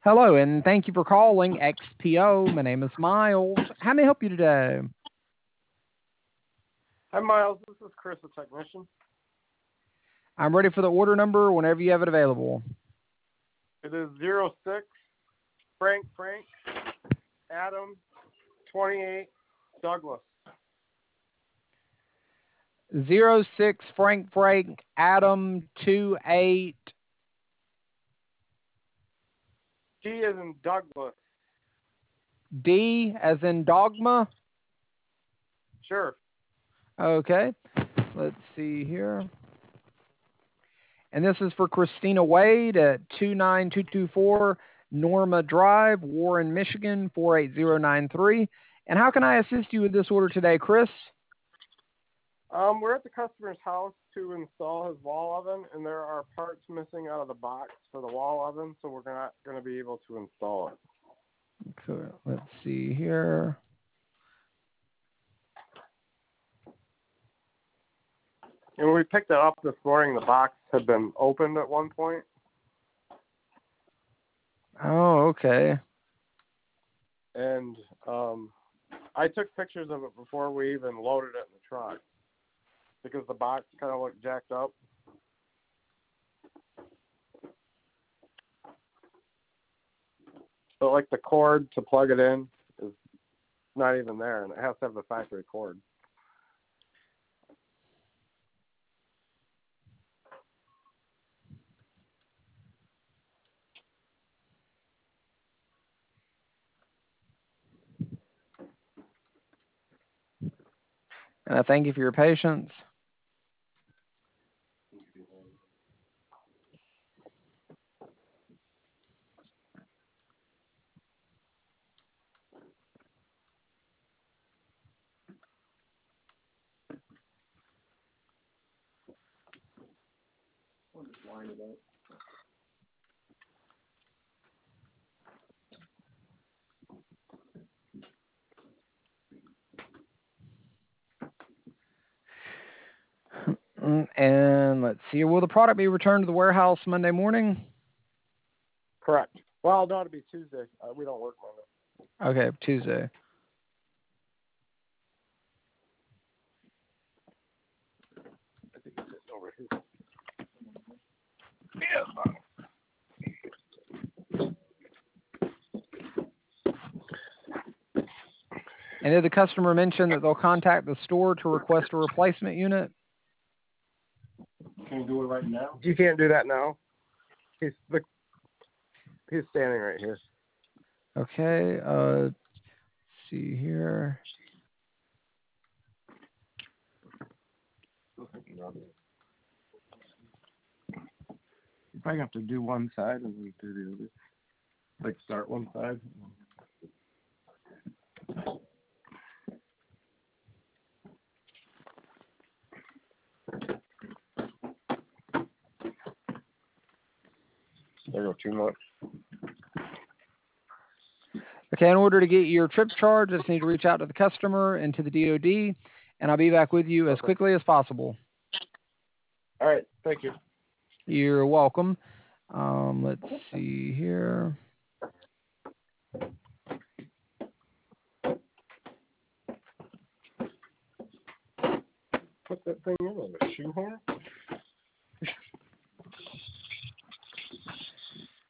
Hello, and thank you for calling XPO. My name is Miles. How may I help you today? Hi, Miles. This is Chris, the technician. I'm ready for the order number whenever you have it available. It is 06 Frank Adam 28 Douglas. 06 Frank Adam 28. D as in Douglas. D as in dogma. Sure. Okay. Let's see here. And this is for Christina Wade at 29224 Norma Drive, Warren, Michigan 48093. And how can I assist you with this order today, Chris? We're at the customer's house to install his wall oven, and there are parts missing out of the box for the wall oven, so we're not going to be able to install it. Okay, let's see here. And when we picked it up this morning, the box had been opened at one point. Oh, okay. And I took pictures of it before we even loaded it in the truck because the box kind of looked jacked up. So, like, the cord to plug it in is not even there, and it has to have the factory cord. And I thank you for your patience. And let's see, will the product be returned to the warehouse Monday morning? Correct. Well, no, it'll be Tuesday. We don't work Monday. Okay, Tuesday. I think it's over here. Yeah. And did the customer mention that they'll contact the store to request a replacement unit? Can you do it right now? You can't do that now. He's standing right here. Okay, let's see here. You probably have to do one side and then do the other. Like start one side. There go too much. Okay, in order to get your trip charge, I just need to reach out to the customer and to the DOD, and I'll be back with you as quickly as possible. All right, thank you. You're welcome. Let's see here.